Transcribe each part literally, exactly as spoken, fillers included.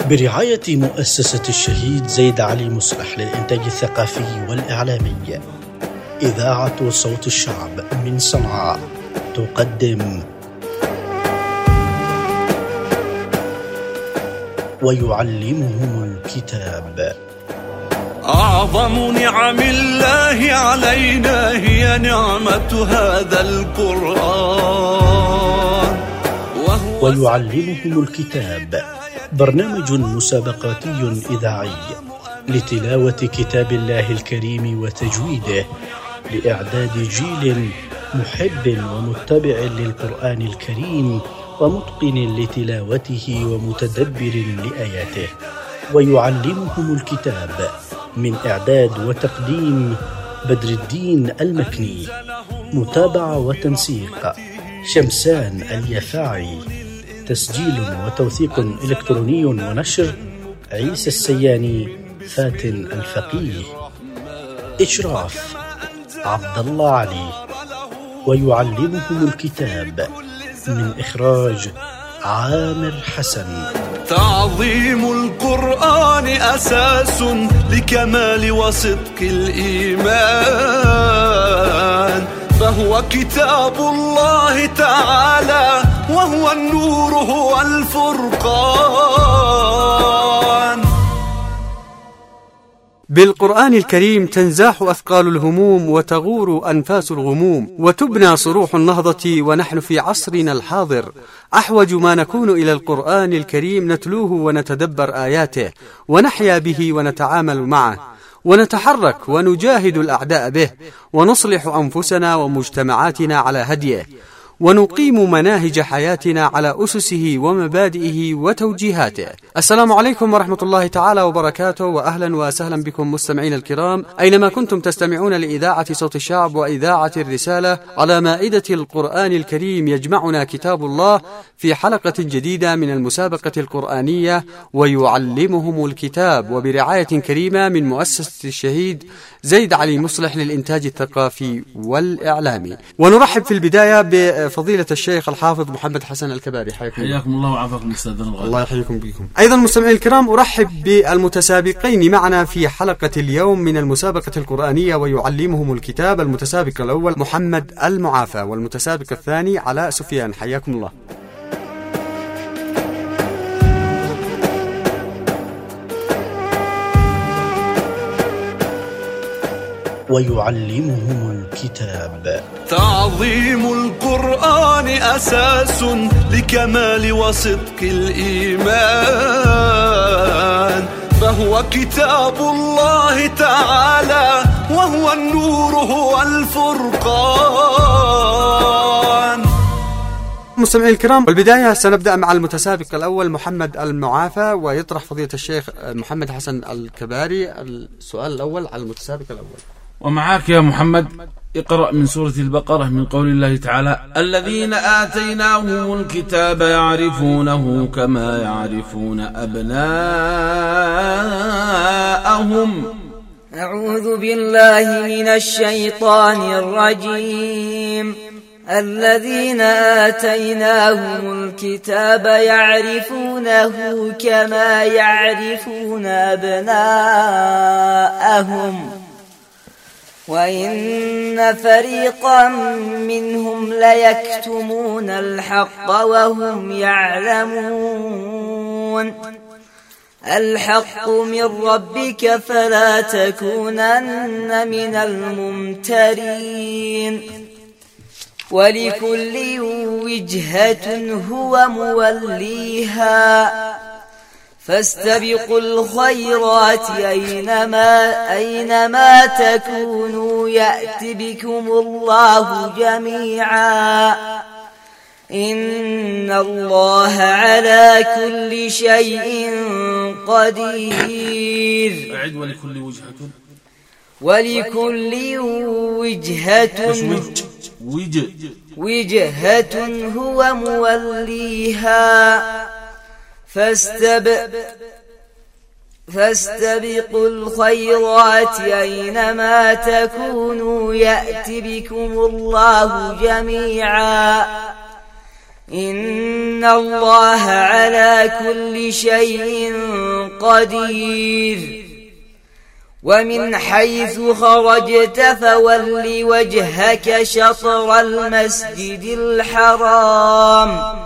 برعاية مؤسسة الشهيد زيد علي مصلح للإنتاج الثقافي والإعلامي، إذاعة صوت الشعب من صنعاء تقدم ويعلمهم الكتاب. أعظم نعم الله علينا هي نعمة هذا القرآن. ويعلمهم الكتاب برنامج مسابقاتي إذاعي لتلاوة كتاب الله الكريم وتجويده، لإعداد جيل محب ومتبع للقرآن الكريم ومتقن لتلاوته ومتدبر لآياته. ويعلمهم الكتاب من إعداد وتقديم بدر الدين المكني، متابعة وتنسيق شمسان اليفاعي، تسجيل وتوثيق إلكتروني ونشر عيسى السياني فاتن الفقيه، إشراف عبد الله علي. ويعلمهم الكتاب من إخراج عامر حسن. تعظيم القرآن أساس لكمال وصدق الإيمان، فهو كتاب الله تعالى وهو النور هو الفرقان. بالقرآن الكريم تنزاح أثقال الهموم وتغور أنفاس الغموم وتبنى صروح النهضة، ونحن في عصرنا الحاضر أحوج ما نكون إلى القرآن الكريم، نتلوه ونتدبر آياته ونحيا به ونتعامل معه ونتحرك ونجاهد الأعداء به، ونصلح أنفسنا ومجتمعاتنا على هديه، ونقيم مناهج حياتنا على أسسه ومبادئه وتوجيهاته. السلام عليكم ورحمة الله تعالى وبركاته، وأهلا وسهلا بكم مستمعين الكرام أينما كنتم تستمعون لإذاعة صوت الشعب وإذاعة الرسالة. على مائدة القرآن الكريم يجمعنا كتاب الله في حلقة جديدة من المسابقة القرآنية ويعلمهم الكتاب، وبرعاية كريمة من مؤسسة الشهيد زيد علي مصلح للإنتاج الثقافي والإعلامي. ونرحب في البداية بفضيلة الشيخ الحافظ محمد حسن الكباري. حياكم حياكم الله وعافاكم أستاذنا الغالي. الله يحييكم بكم. أيضا مستمعين الكرام أرحب بالمتسابقين معنا في حلقة اليوم من المسابقة القرآنية ويعلمهم الكتاب. المتسابق الأول محمد المعافى، والمتسابق الثاني علاء سفيان. حياكم الله. ويعلمهم الكتاب. تعظيم القرآن أساس لكمال وصدق الإيمان، فهو كتاب الله تعالى وهو النور هو الفرقان. مستمعين الكرام، والبداية سنبدأ مع المتسابق الأول محمد المعافى، ويطرح فضيلة الشيخ محمد حسن الكباري السؤال الأول على المتسابق الأول. ومعاك يا محمد، اقرأ من سورة البقرة من قول الله تعالى: الذين آتيناهم الكتاب يعرفونه كما يعرفون أبناءهم. أعوذ بالله من الشيطان الرجيم. الذين آتيناهم الكتاب يعرفونه كما يعرفون أبناءهم، وإن فريقا منهم ليكتمون الحق وهم يعلمون. الحق من ربك فلا تكونن من الممترين. ولكل وجهة هو موليها، فاستبقوا الخيرات أينما, أينما تكونوا يأت بكم الله جميعا، إن الله على كل شيء قدير. أعد: ولكل وجهة ولكل وجهة وجه وجهة هو موليها، فاستبق فاستبقوا الخيرات أينما تكونوا يأت بكم الله جميعا، إن الله على كل شيء قدير. ومن حيث خرجت فول وجهك شطر المسجد الحرام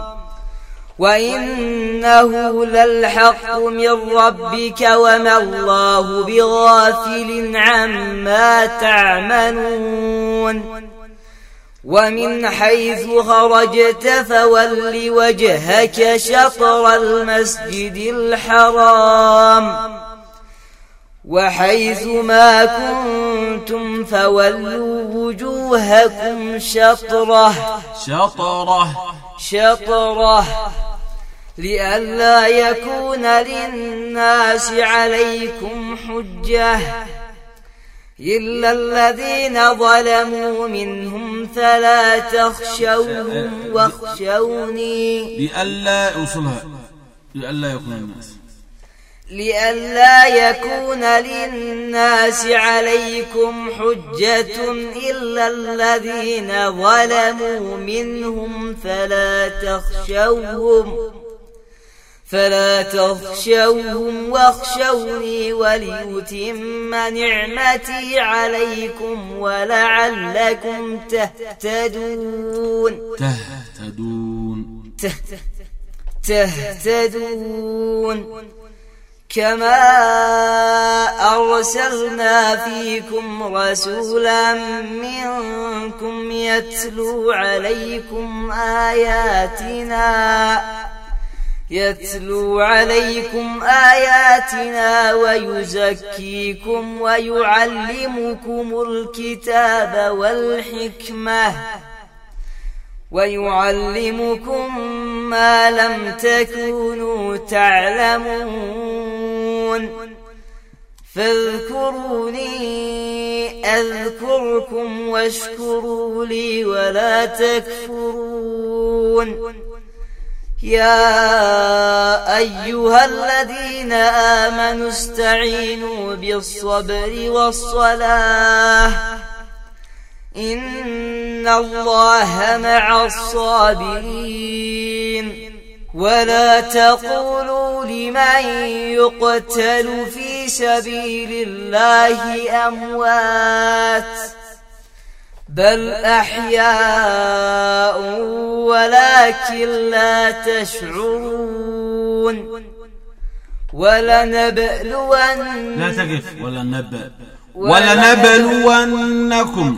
وإنه للحق من ربك وما الله بغافل عما تعملون. ومن حيث خرجت فول وجهك شطر المسجد الحرام وحيث ما كنتم فولوا وجوهكم شطره شطره شطره لئلا يكون للناس عليكم حجة إلا الذين ظلموا منهم فلا تخشوهم واخشوني. لئلا يوصلها لئلا يكون الناس لئلا يكون للناس عليكم حجة إلا الذين ظلموا منهم فلا تخشوهم فلا تخشوهم واخشوني وليتم نعمتي عليكم ولعلكم تهتدون تهتدون تهتدون كما أرسلنا فيكم رسولا منكم يتلو عليكم آياتنا يتلو عليكم آياتنا ويزكيكم ويعلمكم الكتاب والحكمة ويعلمكم ما لم تكونوا تعلمون فاذكروني أذكركم واشكروا لي ولا تكفرون. يا أيها الذين آمنوا استعينوا بالصبر والصلاة إن الله مع الصابرين. ولا تقولوا لمن يقتل في سبيل الله أموات بل أحياء ولكن لا تشعرون. ولنبلون لا تقف ولنبل ولنبلونكم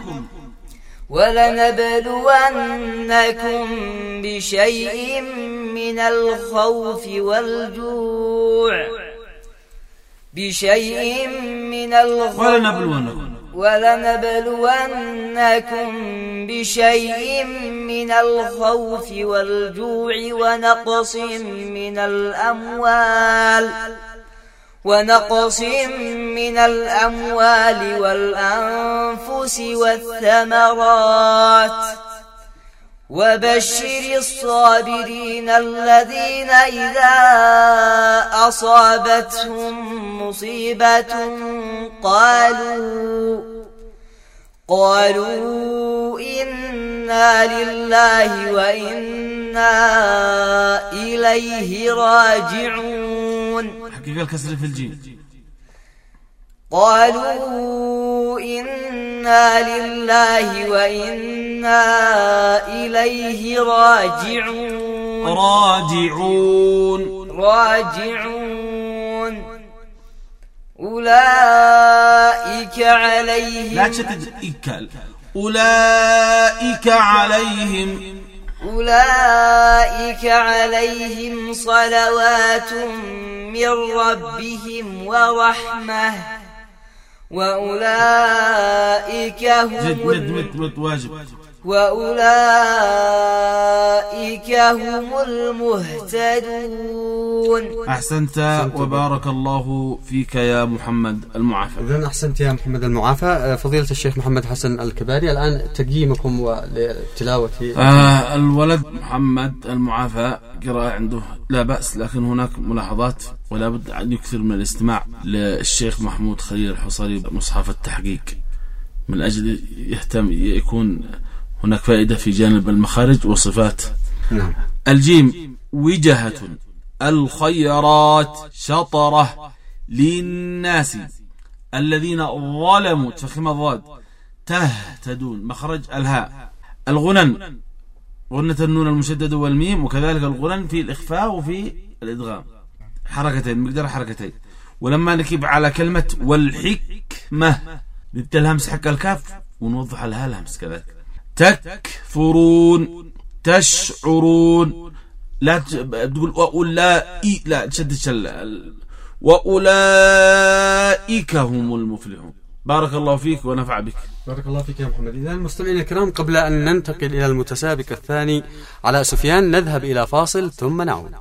ولنبلونكم بشيء من الخوف والجوع بشيء من الخوف ولنبلونكم ولنبلونكم بشيء من الخوف والجوع ونقص من الأموال ونقص من الأموال والأنفس والثمرات وبشر الصابرين الذين إذا أصابتهم مصيبة قالوا قالوا إنا لله وإنا إليه راجعون. حقيقة الكسر في الجيم. قالوا إنا لله وإنا إليه راجعون راجعون راجعون أولئك عليهم لا تشتت إكال أولئك عليهم أولئك عليهم صلوات من ربهم ورحمة وأولئك هم وأولئك هم المهتدون. أحسنت وبارك الله فيك يا محمد المعافى. إذن أحسنت يا محمد المعافى. فضيلة الشيخ محمد حسن الكباري، الآن تقييمكم لتلاوة آه الولد محمد المعافى قراءة عنده لا بأس، لكن هناك ملاحظات ولا بد أن يكثر من الاستماع للشيخ محمود خليل الحصري مصحف التحقيق من أجل يهتم يكون هناك فائدة في جانب المخارج والصفات. نعم. الجيم وجهة الخيرات شطرة للناس الذين ظلموا تفخيم الضاد تهتدون مخرج الهاء. الغنن غنة النون المشدد والميم، وكذلك الغنن في الإخفاء وفي الإدغام حركتين مقدار حركتين. ولما نكب على كلمة والحكمة نبت الهمس حق الكاف ونوضح لها الهمس كذلك. تكفرون تشعرون لا تقول وأولئك لا تشد الشل وأولئك هم المفلحون. بارك الله فيك ونفع بك. بارك الله فيك يا محمد. إذا المستمعين الكرام قبل أن ننتقل إلى المتسابق الثاني على سفيان نذهب إلى فاصل ثم نعود.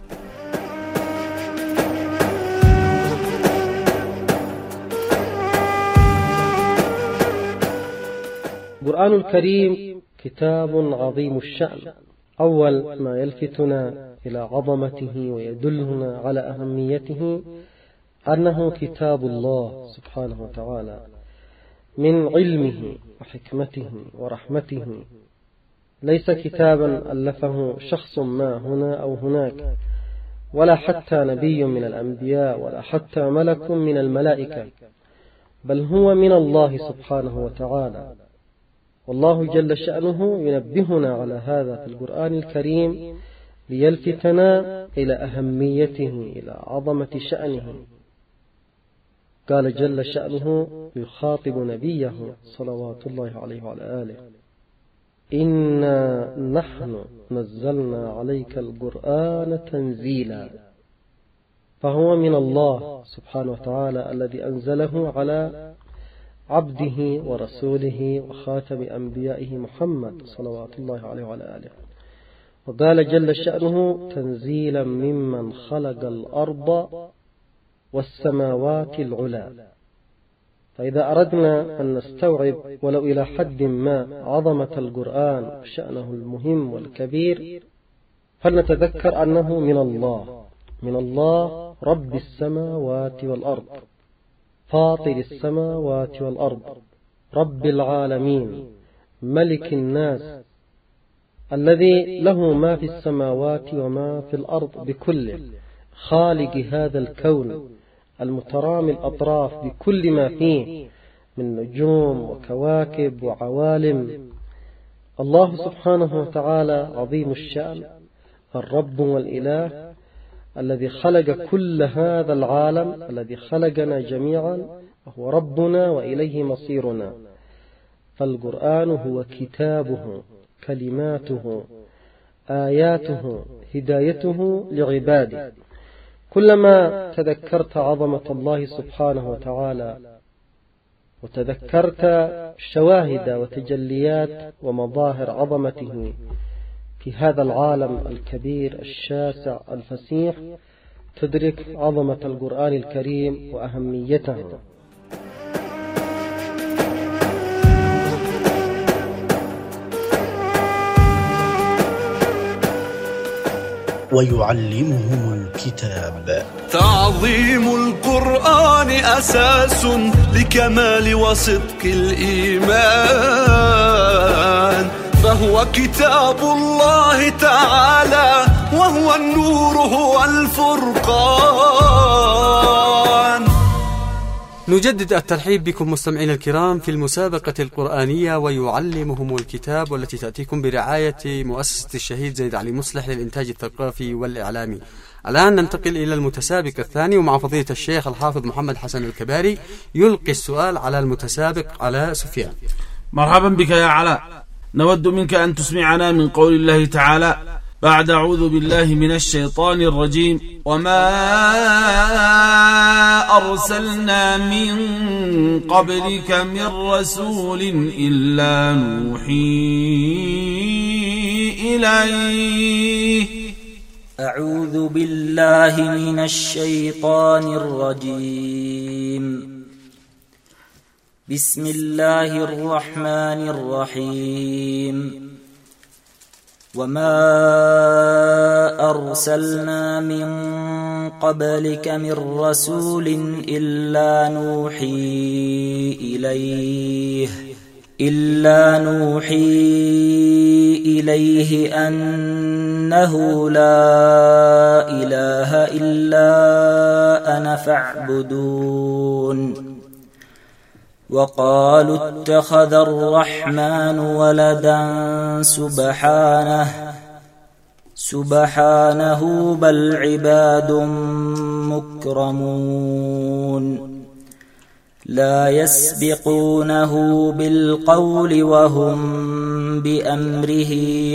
القرآن الكريم كتاب عظيم الشأن. أول ما يلفتنا إلى عظمته ويدلنا على أهميته أنه كتاب الله سبحانه وتعالى من علمه وحكمته ورحمته، ليس كتابا ألفه شخص ما هنا أو هناك، ولا حتى نبي من الأنبياء ولا حتى ملك من الملائكة، بل هو من الله سبحانه وتعالى. والله جل شأنه ينبهنا على هذا في القرآن الكريم ليلفتنا إلى أهميته إلى عظمة شأنه. قال جل شأنه يخاطب نبيه صلوات الله عليه وعلى آله: إنا نحن نزلنا عليك القرآن تنزيلا. فهو من الله سبحانه وتعالى الذي أنزله على عبده ورسوله وخاتم أنبيائه محمد صلوات الله عليه وعلى آله. وقال جل شأنه تنزيلا ممن خلق الأرض والسماوات العلى. فإذا أردنا أن نستوعب ولو إلى حد ما عظمة القرآن وشأنه المهم والكبير، فلنتذكر أنه من الله، من الله رب السماوات والأرض، فاطر السماوات والأرض، رب العالمين، ملك الناس، الذي له ما في السماوات وما في الأرض بكله، خالق هذا الكون المترامي الأطراف بكل ما فيه من نجوم وكواكب وعوالم. الله سبحانه وتعالى عظيم الشأن، الرب والإله الذي خلق كل هذا العالم، الذي خلقنا جميعا، وهو ربنا وإليه مصيرنا. فالقرآن هو كتابه، كلماته، آياته، هدايته لعباده. كلما تذكرت عظمة الله سبحانه وتعالى وتذكرت شواهد وتجليات ومظاهر عظمته في هذا العالم الكبير الشاسع الفسيح، تدرك عظمة القرآن الكريم وأهميته. ويعلمهم الكتاب. تعظيم القرآن أساس لكمال وصدق الإيمان، فهو كتاب الله تعالى وهو النور هو الفرقان. نجدد الترحيب بكم مستمعين الكرام في المسابقة القرآنية ويعلمهم الكتاب، والتي تأتيكم برعاية مؤسسة الشهيد زيد علي مصلح للإنتاج الثقافي والإعلامي. الآن ننتقل إلى المتسابق الثاني، ومع فضيلة الشيخ الحافظ محمد حسن الكباري يلقي السؤال على المتسابق على سفيان. مرحبا بك يا علاء. نود منك أن تسمعنا من قول الله تعالى بعد أعوذ بالله من الشيطان الرجيم: وما أرسلنا من قبلك من رسول إلا نوحي إليه. أعوذ بالله من الشيطان الرجيم. بسم الله الرحمن الرحيم. وما أرسلنا من قبلك من رسول إلا نوحي إليه إلا نوحي إليه أنه لا إله إلا أنا فاعبدون وقالوا اتخذ الرحمن ولدا سبحانه سبحانه بل عباد مكرمون لا يسبقونه بالقول وهم بأمره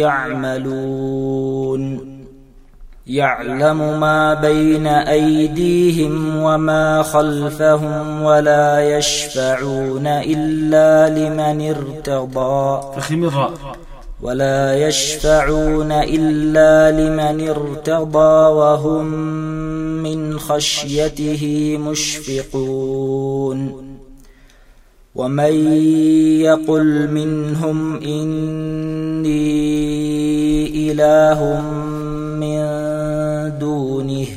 يعملون يعلم ما بين أيديهم وما خلفهم ولا يشفعون إلا لمن ارتضى ولا يشفعون إلا لمن ارتضى وهم من خشيته مشفقون ومن يقل منهم إني إله من دونه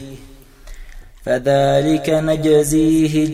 فذلك نجزيه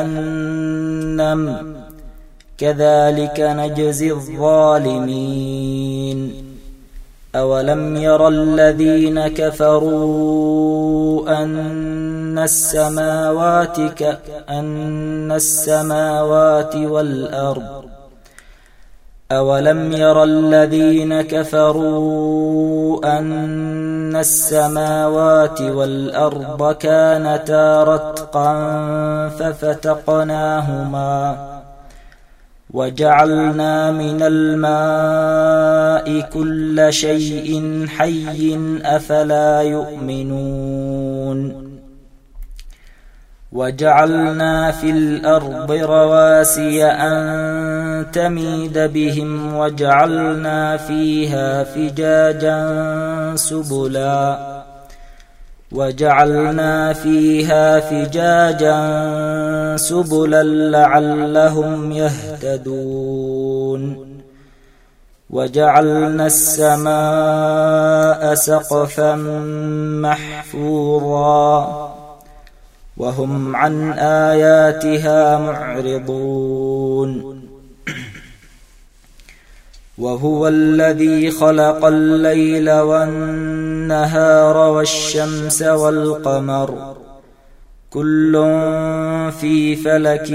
جهنم كذلك نجزي الظالمين أولم ير الذين كفروا أن السماوات كأن السماوات والأرض أولم ير الذين كفروا أن السماوات والأرض كانتا رتقا ففتقناهما وجعلنا من الماء كل شيء حي أفلا يؤمنون وجعلنا في الأرض رواسي أن تميد بهم وجعلنا فيها فجاجا سبلا وجعلنا فيها فجاجا سبلا لعلهم يهتدون وجعلنا السماء سقفا محفوظا وهم عن آياتها معرضون وهو الذي خلق الليل والنهار والشمس والقمر كل في فلك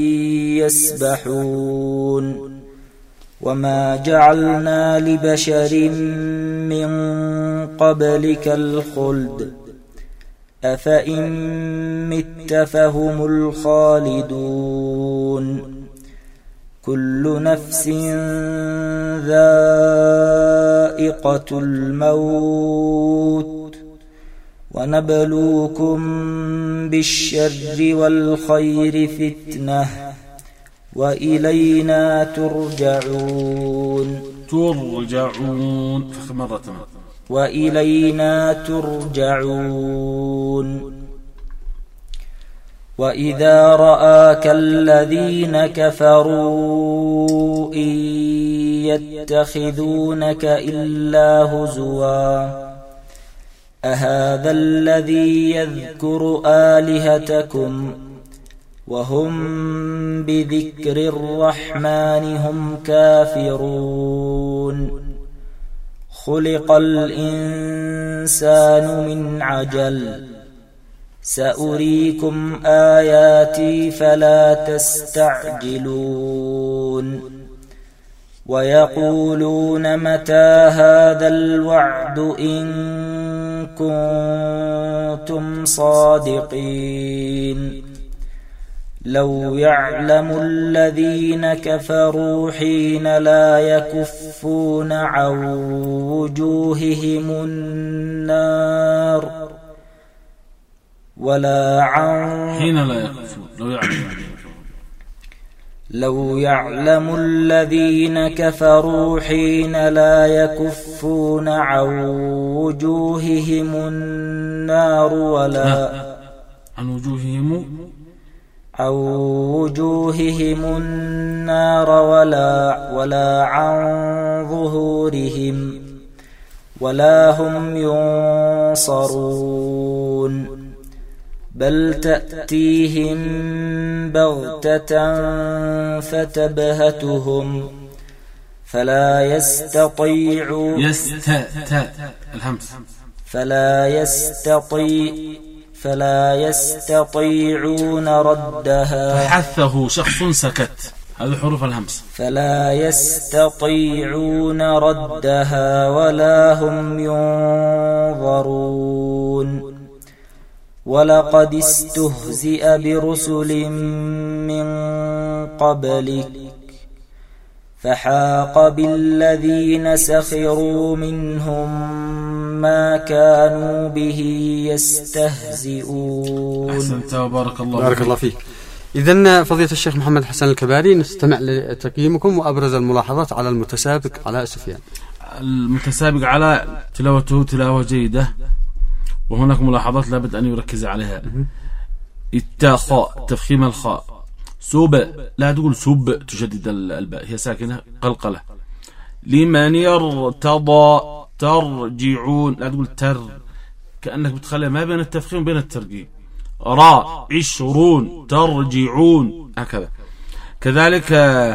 يسبحون وما جعلنا لبشر من قبلك الخلد أفإن مت فهم الخالدون كل نفس ذائقة الموت ونبلوكم بالشر والخير فتنة وإلينا ترجعون ترجعون مرة وإلينا ترجعون وإذا رآك الذين كفروا إن يتخذونك إلا هزوا أهذا الذي يذكر آلهتكم وهم بذكر الرحمن هم كافرون خلق الإنسان من عجل سأريكم آياتي فلا تستعجلون ويقولون متى هذا الوعد إن كنتم صادقين لو يعلم الذين كفروا حين لا يكفون عن وجوههم النار ولا عن حين لا يكفون لو يعلم لو يعلم الذين كفروا حين لا يكفون عن وجوههم النار ولا عن وجوههم عن وجوههم النار ولا ولا عن ظهورهم ولا هم ينصرون بل تأتيهم بغتة فتبهتهم فلا يستطيعون يست تاء الهمس فلا يستطيع فلا يستطيعون ردها. حثه شخص سكت، هذه حروف الهمس. فلا يستطيعون ردها ولا هم ينظرون. ولقد استهزئ برسل من قبلك فحاق بالذين سخروا منهم ما كانوا به يستهزئون. أحسنت وبارك الله بارك الله فيك. إذن فضيلة الشيخ محمد حسن الكباري، نستمع لتقييمكم وأبرز الملاحظات على المتسابق علاء سفيان. المتسابق علاء تلاوته تلاوة جيدة، وهناك ملاحظات لابد أن يركز عليها. التاء خاء، تفخيم الخاء. سوب لا تقول سوب تشدد الباء، هي ساكنة قلقلة. لمن يرتضى ترجعون، لا تقول تر، كأنك بتخلي ما بين التفخيم وبين الترقيق. راء عشرون ترجعون، هكذا. كذلك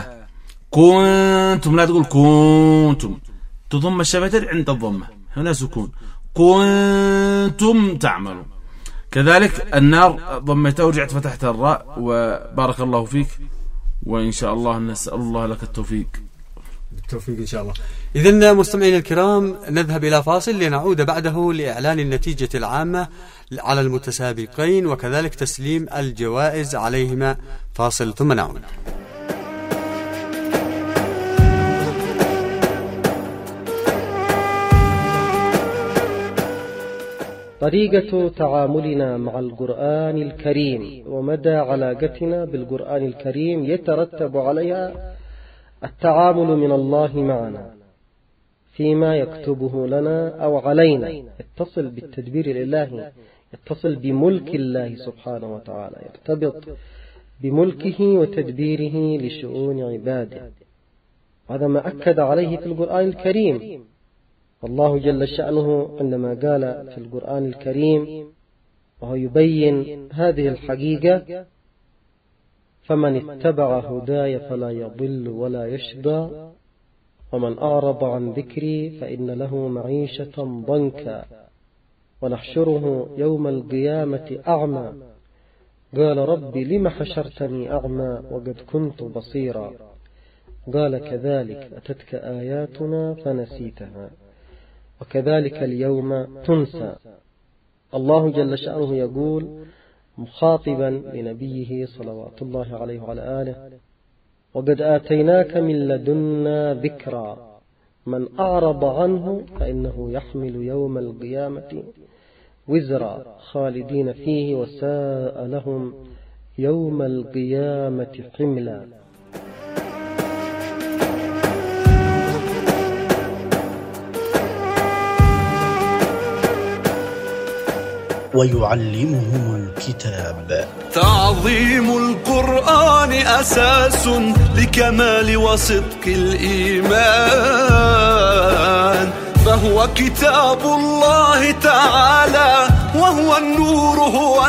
كنتم لا تقول كنتم، تضم الشفتين عند الضمة، هنا سكون. كنتم تعملون. كذلك النار ضمته ورجعت فتحت الراء. وبارك الله فيك، وإن شاء الله نسأل الله لك التوفيق. بالتوفيق إن شاء الله. إذن مستمعين الكرام، نذهب إلى فاصل لنعود بعده لإعلان النتيجة العامة على المتسابقين وكذلك تسليم الجوائز عليهما. فاصل ثم نعود. طريقة تعاملنا مع القرآن الكريم ومدى علاقتنا بالقرآن الكريم يترتب عليها التعامل من الله معنا فيما يكتبه لنا أو علينا. يتصل بالتدبير الإلهي، يتصل بملك الله سبحانه وتعالى، يرتبط بملكه وتدبيره لشؤون عباده. هذا ما أكد عليه في القرآن الكريم. الله جل شأنه عندما قال في القرآن الكريم وهو يبين هذه الحقيقة: فمن اتبع هداي فلا يضل ولا يشقى ومن أعرض عن ذكري فإن له معيشة ضنكا ونحشره يوم القيامة أعمى قال رب لم حشرتني أعمى وقد كنت بصيرا قال كذلك أتتك آياتنا فنسيتها وكذلك اليوم تنسى. الله جل شأنه يقول مخاطبا لنبيه صلوات الله عليه وعلى آله: وقد آتيناك من لدنا ذكرا من أعرض عنه فإنه يحمل يوم القيامة وزرا خالدين فيه وساء لهم يوم القيامة حملا. ويعلمهم الكتاب. تعظيم القرآن أساس لكمال وصدق الإيمان، فهو كتاب الله تعالى وهو النور هو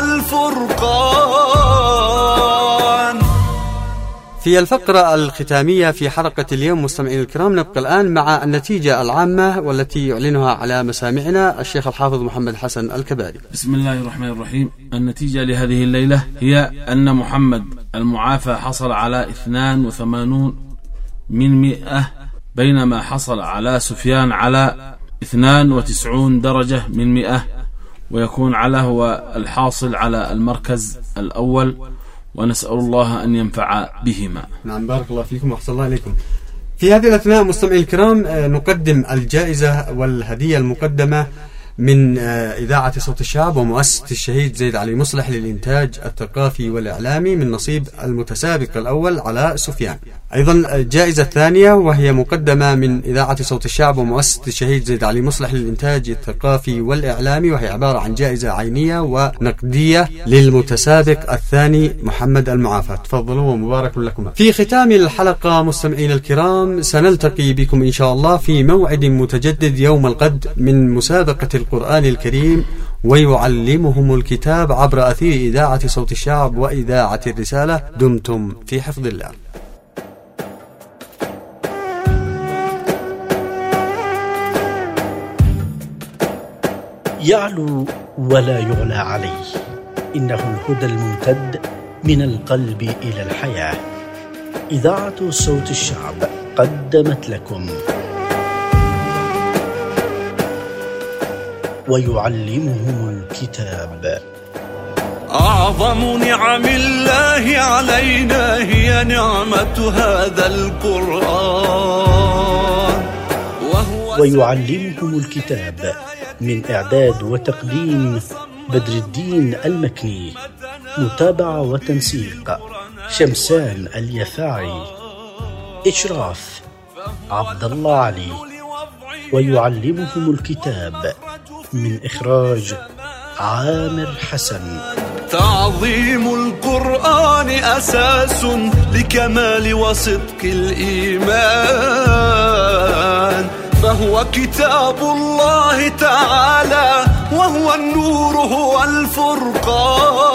الفرقان. في الفقرة الختامية في حلقة اليوم مستمعين الكرام، نبقى الآن مع النتيجة العامة والتي يعلنها على مسامعنا الشيخ الحافظ محمد حسن الكباري. بسم الله الرحمن الرحيم. النتيجة لهذه الليلة هي أن محمد المعافى حصل على اثنان وثمانون من مئة، بينما حصل على سفيان على اثنان وتسعون درجة من مئة، ويكون على هو الحاصل على المركز الأول، ونسأل الله أن ينفع بهما. نعم، بارك الله فيكم وأحسن الله إليكم. في هذه الأثناء مستمعي الكرام نقدم الجائزة والهدية المقدمة من إذاعة صوت الشعب ومؤسسة الشهيد زيد علي مصلح للإنتاج الثقافي والإعلامي من نصيب المتسابق الأول علاء سفيان. أيضا الجائزة الثانية وهي مقدمة من إذاعة صوت الشعب ومؤسسة الشهيد زيد علي مصلح للإنتاج الثقافي والإعلامي، وهي عبارة عن جائزة عينية ونقدية للمتسابق الثاني محمد المعافى. تفضلوا ومبارك لكم. في ختام الحلقة مستمعين الكرام سنلتقي بكم إن شاء الله في موعد متجدد يوم الغد من مسابقة القرآن الكريم ويعلمهم الكتاب عبر أثير إذاعة صوت الشعب وإذاعة الرسالة. دمتم في حفظ الله. يعلو ولا يعلى عليه، إنه الهدى الممتد من القلب إلى الحياة. إذاعة صوت الشعب قدمت لكم ويعلمهم الكتاب. أعظم نعم الله علينا هي نعمة هذا القرآن، وهو ويعلمهم الكتاب من إعداد وتقديم بدر الدين المكني، متابعة وتنسيق شمسان اليفاعي، إشراف عبد الله علي. ويعلمهم الكتاب من إخراج عامر حسن. تعظيم القرآن أساس لكمال وصدق الإيمان، فهو كتاب الله تعالى وهو النور هو الفرقان.